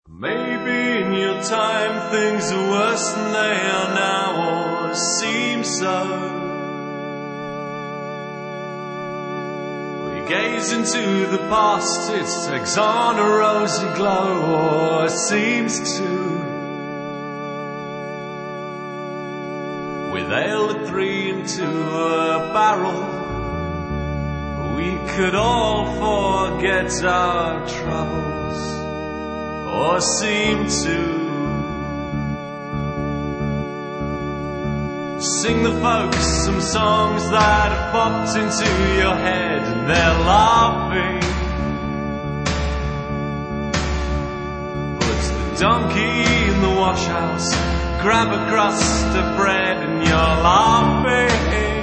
Maybe in your time things are worse than they are now, or seem so. We gaze into the past, it takes on a rosy glow, or seems to. With ale at 3 into a barrel, we could all forget our troubles, or seem to. Sing the folks some songs that have popped into your head and they're laughing. Put the donkey in the washhouse, grab a crust of bread and you're laughing.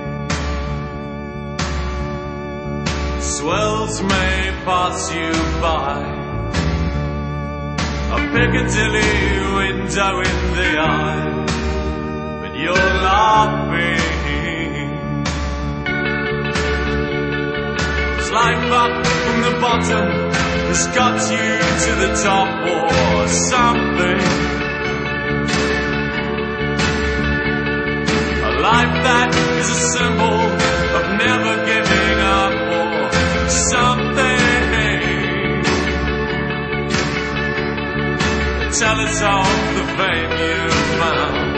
Swells may pass you by, a Piccadilly window in the eye, but you're laughing. It's life up from the bottom has got you to the top, or something. A life that is a symbol of never giving up, or something. Tell us of the fame you found,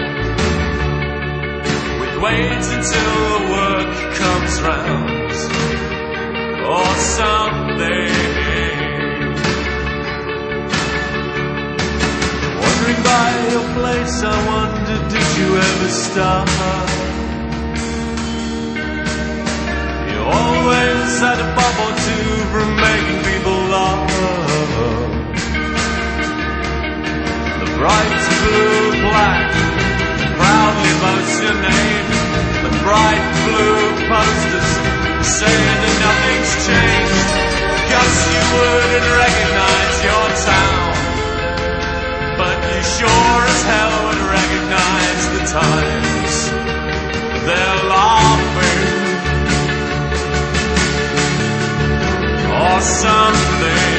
with wait until the work comes round, or something. Wandering by your place, I wonder, did you ever start? You always had a bob or two from making people laugh. Bright blue black proudly boasts your name. The bright blue posters saying that nothing's changed. Guess you wouldn't recognize your town, but you sure as hell would recognize the times. They're laughing, or something.